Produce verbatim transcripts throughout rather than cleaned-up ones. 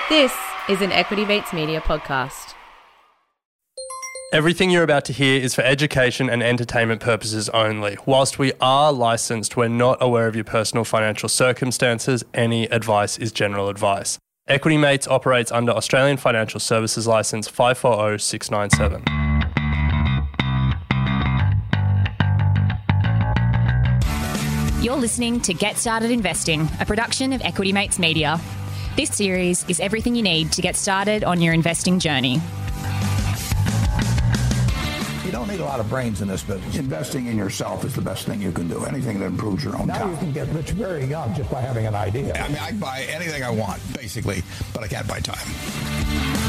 This is an Equity Mates Media podcast. Everything you're about to hear is for education and entertainment purposes only. Whilst we are licensed, we're not aware of your personal financial circumstances. Any advice is general advice. Equity Mates operates under Australian Financial Services Licence five four zero six nine seven. You're listening to Get Started Investing, a production of Equity Mates Media. This series is everything you need to get started on your investing journey. You don't need a lot of brains in this business. Investing in yourself is the best thing you can do. Anything that improves your own Now time. you can get rich very young just by having an idea. I mean, I can buy anything I want, basically, but I can't buy time.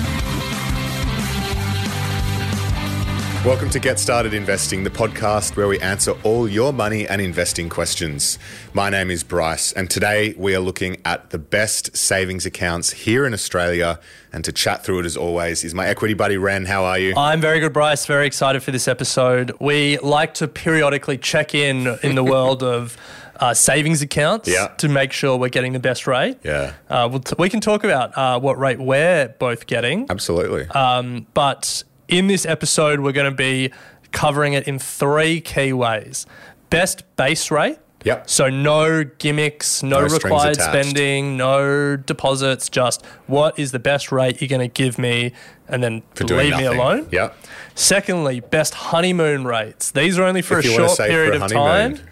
Welcome to Get Started Investing, the podcast where we answer all your money and investing questions. My name is Bryce, and today we are looking at the best savings accounts here in Australia. And to chat through it, as always, is my equity buddy, Ren. How are you? I'm very good, Bryce. Very excited for this episode. We like to periodically check in in the world of uh, savings accounts Yeah. to make sure we're getting the best rate. Yeah. Uh, we'll t- we can talk about uh, what rate we're both getting. Absolutely. Um, but in this episode, we're going to be covering it in three key ways. Best base rate. Yep. So no gimmicks, no, No strings required attached. spending, no deposits, just what is the best rate you're going to give me and then For doing leave me nothing. alone. Yep. Secondly, best honeymoon rates. These are only for If a you wanna short save period for a of honeymoon. time.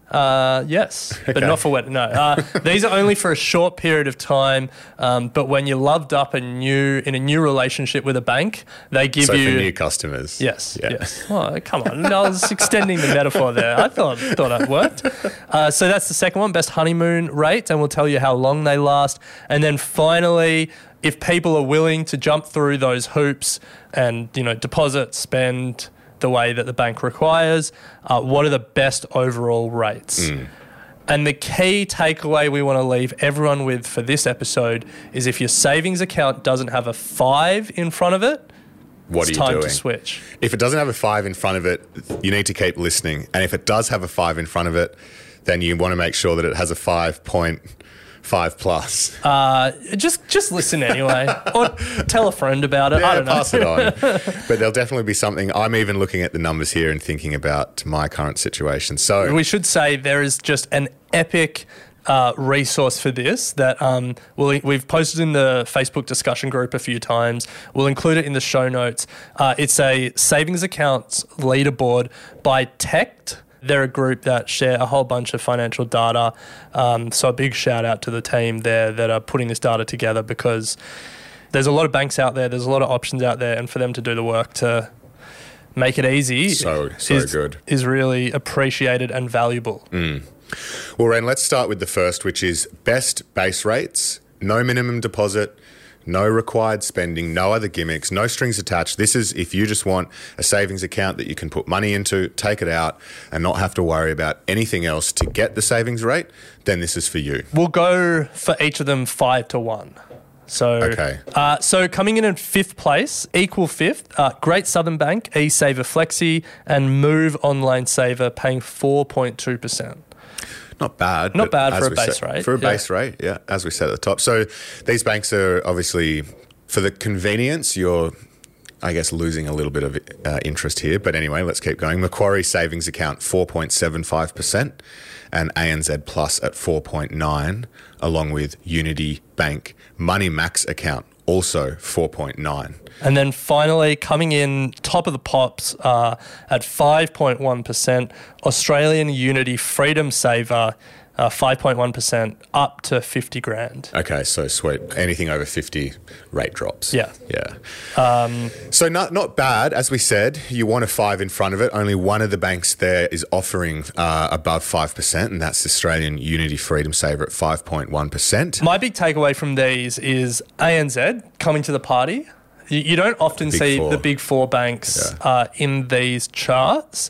Uh, yes, but Okay. not for wedding. No, uh, these are only for a short period of time. Um, but when you're loved up and new in a new relationship with a bank, they give So you for new customers. Yes, Yeah. yes. Oh, come on. I was extending the metaphor there. I thought thought it worked. Uh, so that's the second one, best honeymoon rate, and we'll tell you how long they last. And then finally, if people are willing to jump through those hoops and, you know, deposit, spend the way that the bank requires, uh, what are the best overall rates? Mm. And the key takeaway we want to leave everyone with for this episode is if your savings account doesn't have a five in front of it, What it's are you time doing? to switch. If it doesn't have a five in front of it, you need to keep listening. And if it does have a five in front of it, then you want to make sure that it has a five point five plus. Uh, just just listen anyway, or tell a friend about it. Yeah, I don't know. pass it on. But there'll definitely be something. I'm even looking at the numbers here and thinking about my current situation. So We should say there is just an epic uh, resource for this that um, we'll, we've posted in the Facebook discussion group a few times. We'll include it in the show notes. Uh, it's a savings accounts leaderboard by Tect. They're a group that share a whole bunch of financial data. Um, so a big shout out to the team there that are putting this data together, because there's a lot of banks out there, there's a lot of options out there, and for them to do the work to make it easy So, so is, good. is really appreciated and valuable. Mm. Well, Ren, let's start with the first, which is best base rates, no minimum deposit, no required spending, no other gimmicks, no strings attached. This is if you just want a savings account that you can put money into, take it out, and not have to worry about anything else to get the savings rate, then this is for you. We'll go for each of them five to one. So, Okay. uh, so coming in in fifth place, equal fifth, uh, Great Southern Bank, eSaver Flexi, and Move Online Saver paying four point two percent. Not bad. Not but bad as for a we base said- rate, For a yeah. base rate, yeah, as we said at the top. So these banks are obviously, for the convenience, you're, I guess, losing a little bit of uh, interest here. But anyway, let's keep going. Macquarie Savings Account, four point seven five percent, and A N Z Plus at four point nine, along with Unity Bank Money Max Account, also four point nine. And then finally, coming in top of the pops uh, at five point one percent, Australian Unity Freedom Saver, uh, five point one percent, up to fifty grand. Okay, so sweet. Anything over fifty, rate drops. Yeah. Yeah. Um, So not not bad, as we said. You want a five in front of it. Only one of the banks there is offering uh, above five percent, and that's Australian Unity Freedom Saver at five point one percent. my big takeaway from these is A N Z coming to the party. You, you don't often Big see four. the big four banks Yeah. uh, in these charts.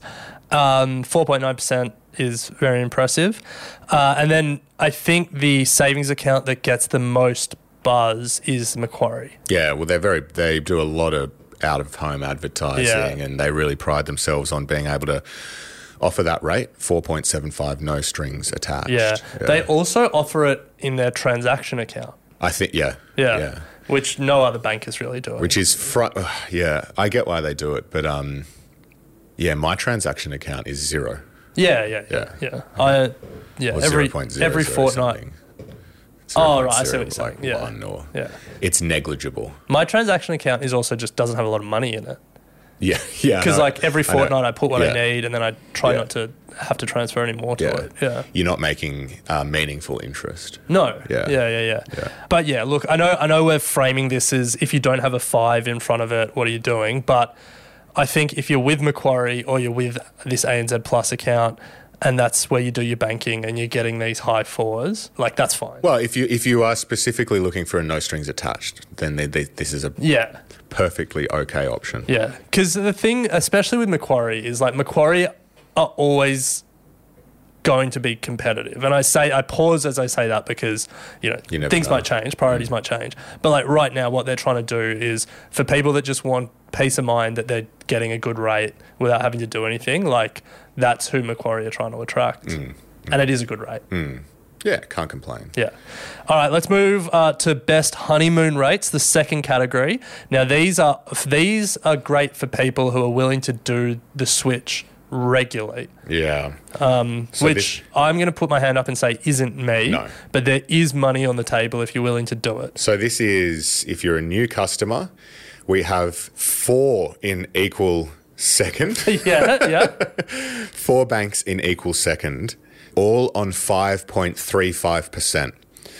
Um, four point nine percent is very impressive. Uh, and then I think the savings account that gets the most buzz is Macquarie. Yeah, well, they're very. They do a lot of out of home advertising, Yeah. and they really pride themselves on being able to offer that rate, four point seven five, no strings attached. Yeah. They also offer it in their transaction account. I think, yeah. Yeah. Yeah. Which no other bank is really doing. Which is, fr- uh, yeah, I get why they do it. But, um, yeah, my transaction account is zero. Yeah, yeah, yeah. Yeah. yeah. I, yeah, Or every, zero point zero every zero fortnight. something. Oh, right, I see what you're saying. Like Yeah. one or, Yeah. It's negligible. My transaction account is also just doesn't have a lot of money in it. Yeah, yeah. Because no, like every I know. fortnight I, put what Yeah. I need and then I try Yeah. not to have to transfer any more to Yeah. it. Yeah. You're not making uh, meaningful interest. No. Yeah. Yeah, yeah, yeah. Yeah. But yeah, look, I know I know we're framing this as if you don't have a five in front of it, what are you doing? But I think if you're with Macquarie or you're with this A N Z Plus account and that's where you do your banking and you're getting these high fours, like that's fine. Well, if you if you are specifically looking for a no strings attached, then they, they, this is a yeah. perfectly okay option. Yeah. Because the thing, especially with Macquarie, is like Macquarie are always going to be competitive. And I say, I pause as I say that because, you know, You never things know. might change, priorities might change. But like right now, what they're trying to do is for people that just want peace of mind that they're getting a good rate without having to do anything, like that's who Macquarie are trying to attract. Mm. And it is a good rate. Mm. Yeah, can't complain. Yeah. All right, let's move uh, to best honeymoon rates, the second category. Now, these are these are great for people who are willing to do the switch regularly, Yeah. um, So which this- I'm going to put my hand up and say isn't me. No. But there is money on the table if you're willing to do it. So this is, if you're a new customer, we have four in equal second. yeah, yeah. Four banks in equal second, all on five point three five percent.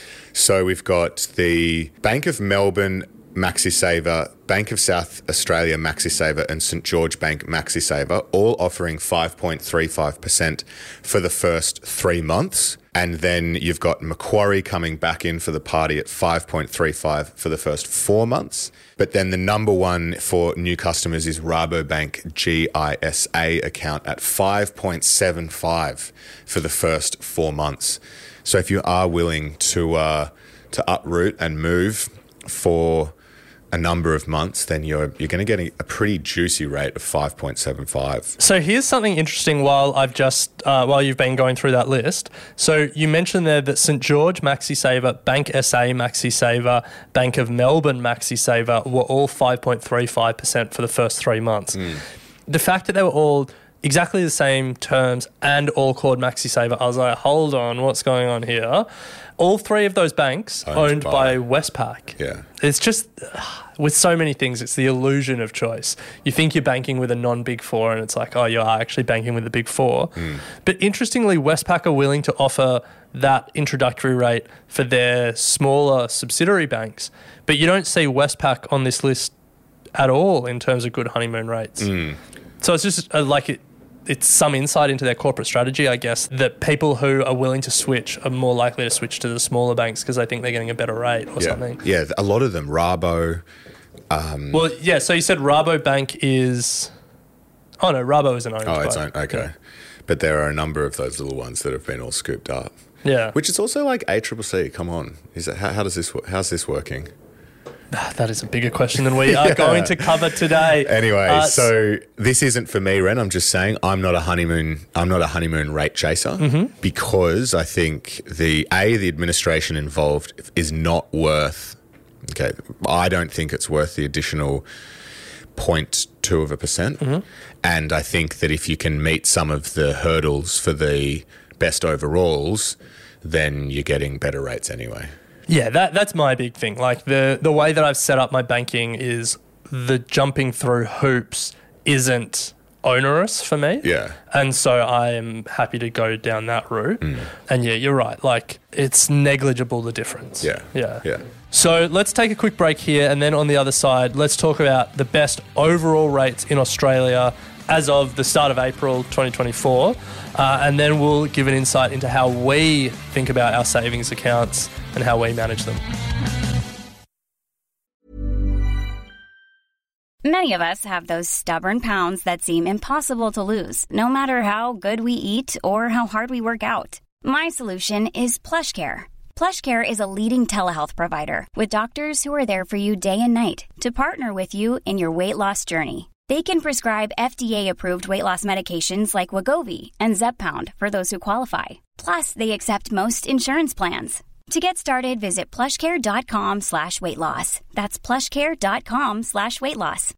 So we've got the Bank of Melbourne MaxiSaver, Bank of South Australia MaxiSaver, and St George Bank MaxiSaver, all offering five point three five percent for the first three months. And then you've got Macquarie coming back in for the party at five point three five for the first four months. But then the number one for new customers is Rabobank G I S A account at five point seven five for the first four months. So if you are willing to uh, to uproot and move for a number of months, then you're you're going to get a pretty juicy rate of five point seven five. So here's something interesting while I've just, uh, while you've been going through that list. So you mentioned there that St George MaxiSaver, Bank S A MaxiSaver, Bank of Melbourne MaxiSaver were all five point three five percent for the first three months. Mm. The fact that they were all exactly the same terms and all called MaxiSaver, I was like, hold on, what's going on here? All three of those banks owned, Owned by, by Westpac. Yeah. It's just, with so many things, it's the illusion of choice. You think you're banking with a non-big four and it's like, oh, you are actually banking with the big four. Mm. But interestingly, Westpac are willing to offer that introductory rate for their smaller subsidiary banks. But you don't see Westpac on this list at all in terms of good honeymoon rates. Mm. So it's just uh, like it, it's some insight into their corporate strategy, I guess, that people who are willing to switch are more likely to switch to the smaller banks because they think they're getting a better rate or yeah. something. Yeah, a lot of them, Rabo. Um, Well, yeah, so you said Rabobank is... Oh, no, Rabo isn't owned oh, by... it's owned, okay. Yeah. But there are a number of those little ones that have been all scooped up. Yeah. Which is also like A C C C, come on. Is it, how, how does this, how's this working? That is a bigger question than we are yeah. going to cover today. Anyway, uh, so this isn't for me, Ren. I'm just saying I'm not a honeymoon. I'm not a honeymoon rate chaser mm-hmm. because I think the a the administration involved is not worth. Okay, I don't think it's worth the additional zero point two of a percent, mm-hmm. and I think that if you can meet some of the hurdles for the best overalls, then you're getting better rates anyway. Yeah, that that's my big thing. Like the the way that I've set up my banking is the jumping through hoops isn't onerous for me. Yeah. And so I am happy to go down that route. Mm. And yeah, you're right. Like it's negligible, the difference. Yeah. Yeah. Yeah. So let's take a quick break here and then on the other side, let's talk about the best overall rates in Australia as of the start of April twenty twenty-four. Uh, and then we'll give an insight into how we think about our savings accounts and how we manage them. Many of us have those stubborn pounds that seem impossible to lose, no matter how good we eat or how hard we work out. My solution is PlushCare. PlushCare is a leading telehealth provider with doctors who are there for you day and night to partner with you in your weight loss journey. They can prescribe F D A-approved weight loss medications like Wegovy and Zepbound for those who qualify. Plus, they accept most insurance plans. To get started, visit plushcare.com slash weight loss. That's plushcare.com slash weight loss.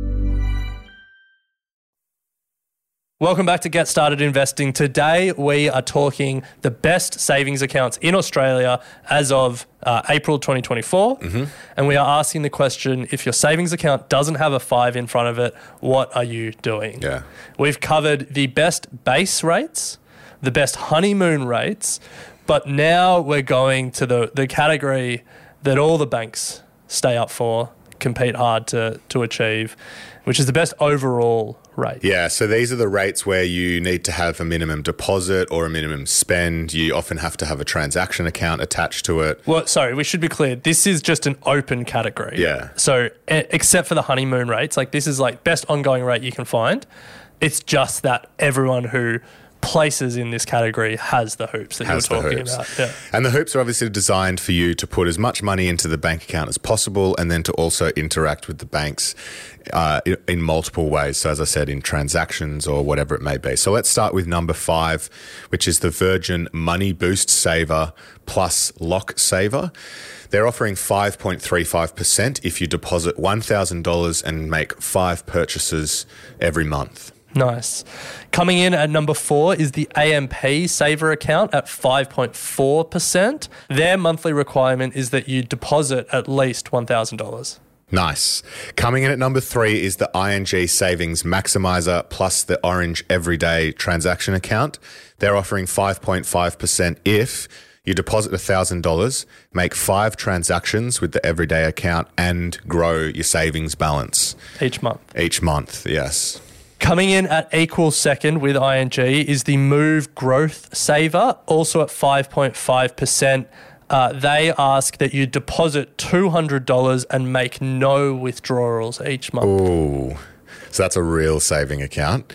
Welcome back to Get Started Investing. Today we are talking the best savings accounts in Australia as of uh, April twenty twenty-four. Mm-hmm. And we are asking the question, if your savings account doesn't have a five in front of it, what are you doing? Yeah. We've covered the best base rates, the best honeymoon rates, but now we're going to the, the category that all the banks stay up for, compete hard to, to achieve, which is the best overall rate. Yeah, so these are the rates where you need to have a minimum deposit or a minimum spend. You often have to have a transaction account attached to it. Well, sorry, we should be clear. This is just an open category. Yeah. So e- except for the honeymoon rates, like this is like best ongoing rate you can find. It's just that everyone who places in this category has the hoops that has you were talking hoops. about. Yeah. And the hoops are obviously designed for you to put as much money into the bank account as possible and then to also interact with the banks uh, in, in multiple ways. So as I said, in transactions or whatever it may be. So let's start with number five, which is the Virgin Money Boost Saver plus Lock Saver. They're offering five point three five percent if you deposit one thousand dollars and make five purchases every month. Nice. Coming in at number four is the A M P Saver account at five point four percent. Their monthly requirement is that you deposit at least one thousand dollars. Nice. Coming in at number three is the I N G Savings Maximizer plus the Orange Everyday Transaction Account. They're offering five point five percent if you deposit one thousand dollars, make five transactions with the Everyday account and grow your savings balance. Each month. Each month, yes. Coming in at equal second with I N G is the Move Growth Saver, also at five point five percent. Uh, they ask that you deposit two hundred dollars and make no withdrawals each month. Ooh, so that's a real saving account.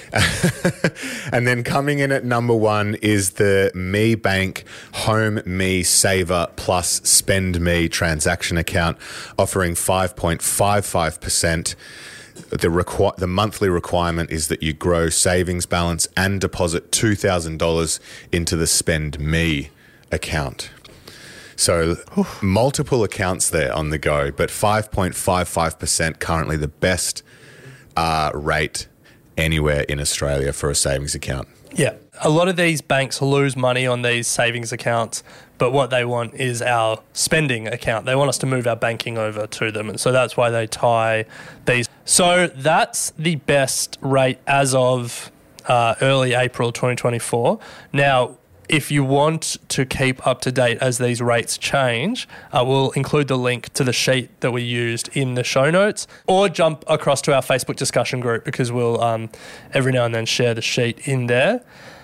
And then coming in at number one is the Me Bank Home Me Saver plus Spend Me transaction account, offering five point five five percent. The requ- the monthly requirement is that you grow savings balance and deposit two thousand dollars into the Spend Me account. So Oof. multiple accounts there on the go, but five point five five percent currently the best uh, rate anywhere in Australia for a savings account. Yeah. A lot of these banks lose money on these savings accounts, but what they want is our spending account. They want us to move our banking over to them, and so that's why they tie these. So that's the best rate as of uh, early April twenty twenty-four. Now, if you want to keep up to date as these rates change, uh, we'll include the link to the sheet that we used in the show notes, or jump across to our Facebook discussion group because we'll um, every now and then share the sheet in there.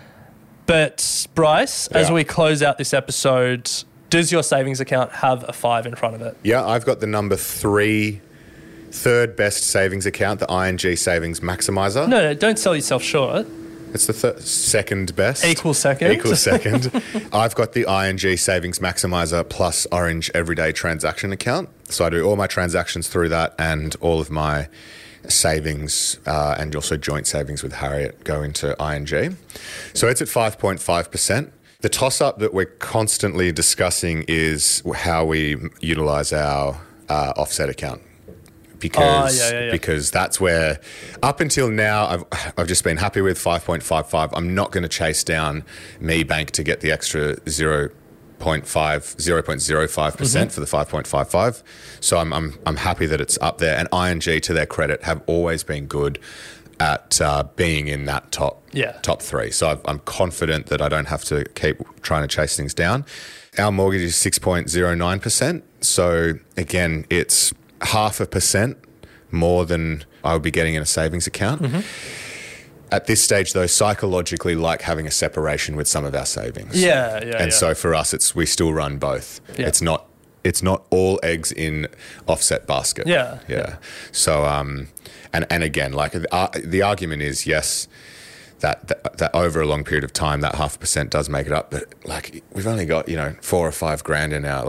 But Bryce, yeah. as we close out this episode, does your savings account have a five in front of it? Yeah, I've got the number three, third best savings account, the I N G Savings Maximizer. No, no, don't sell yourself short. It's the th- second best. Equal second. Equal second. I've got the I N G Savings Maximizer plus Orange Everyday Transaction Account. So I do all my transactions through that, and all of my savings uh, and also joint savings with Harriet go into I N G. So it's at five point five percent. The toss-up that we're constantly discussing is how we utilise our uh, offset account. Because, oh, yeah, yeah, yeah. because that's where, up until now, I've I've just been happy with five point five five. I'm not going to chase down Me Bank to get the extra zero point five, zero point zero five percent mm-hmm. for the five point five five. So I'm I'm I'm happy that it's up there. And I N G, to their credit, have always been good at uh, being in that top yeah. top three. So I've, I'm confident that I don't have to keep trying to chase things down. Our mortgage is six point zero nine percent. So again, it's half a percent more than I would be getting in a savings account. Mm-hmm. At this stage, though, psychologically like having a separation with some of our savings. Yeah, yeah. And yeah. so for us, it's we still run both. Yeah. It's not it's not all eggs in offset basket. Yeah, yeah. yeah. So um, and and again, like uh, the argument is yes. That, that that over a long period of time, that half percent does make it up. But like we've only got, you know, four or five grand in our like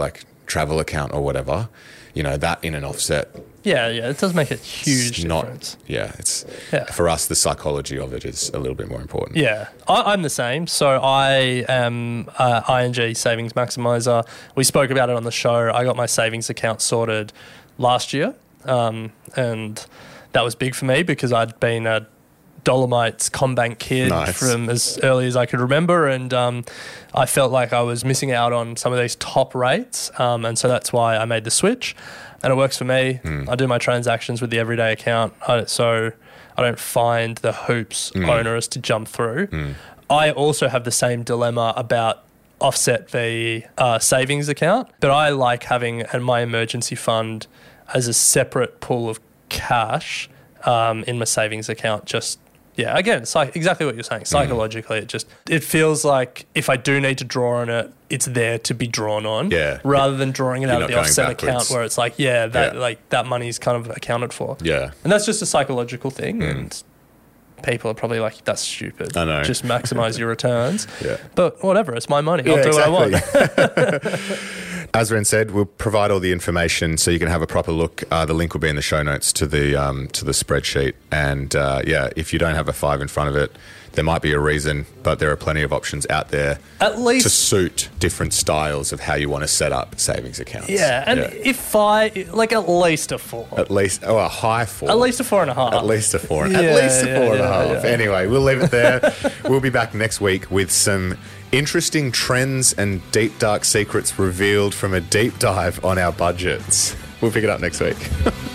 travel account or whatever, you know, that in an offset. Yeah, yeah, it does make a huge It's not, difference. yeah, it's Yeah. for us, the psychology of it is a little bit more important. Yeah, I, I'm the same. So I am uh, I N G Savings Maximizer. We spoke about it on the show. I got my savings account sorted last year, um, and that was big for me because I'd been a Dolomites Combank kid Nice. from as early as I could remember, and um, I felt like I was missing out on some of these top rates, um, and so that's why I made the switch, and it works for me. Mm. I do my transactions with the everyday account, I, so I don't find the hoops Mm. onerous to jump through. Mm. I also have the same dilemma about offset v uh, savings account, but I like having my emergency fund as a separate pool of cash um, in my savings account. Just yeah, again, it's like exactly what you're saying. Psychologically, it just it feels like if I do need to draw on it, it's there to be drawn on. Yeah. Rather than drawing it You're out not of the going offset backwards. account where it's like yeah, that Yeah. like that money's kind of accounted for. Yeah. And that's just a psychological thing, Mm. and people are probably like, "That's stupid." I know. Just maximize your returns. Yeah. But whatever, it's my money. I'll Yeah, do exactly. what I want. As Ren said, we'll provide all the information so you can have a proper look. Uh, the link will be in the show notes to the um, to the spreadsheet. And uh, yeah, if you don't have a five in front of it, there might be a reason, but there are plenty of options out there At least to suit different styles of how you want to set up savings accounts. Yeah, and Yeah. if I like at least a four, At least, oh, a high four. at least a four and a half, At least a four. Yeah, at least a yeah, four and a yeah, half. yeah. Anyway, we'll leave it there. We'll be back next week with some interesting trends and deep, dark secrets revealed from a deep dive on our budgets. We'll pick it up next week.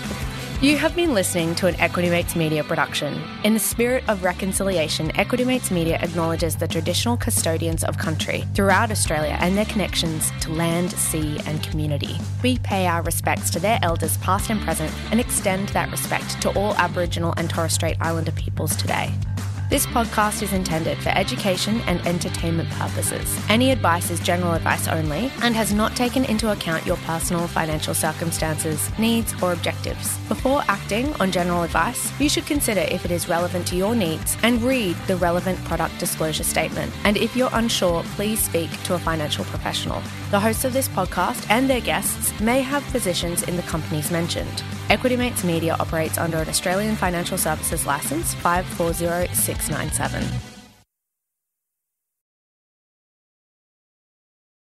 You have been listening to an Equity Mates Media production. In the spirit of reconciliation, Equity Mates Media acknowledges the traditional custodians of country throughout Australia and their connections to land, sea and community. We pay our respects to their elders past and present and extend that respect to all Aboriginal and Torres Strait Islander peoples today. This podcast is intended for education and entertainment purposes. Any advice is general advice only and has not taken into account your personal financial circumstances, needs, or objectives. Before acting on general advice, you should consider if it is relevant to your needs and read the relevant product disclosure statement. And if you're unsure, please speak to a financial professional. The hosts of this podcast and their guests may have positions in the companies mentioned. Equity Mates Media operates under an Australian Financial Services Licence five four zero six nine seven.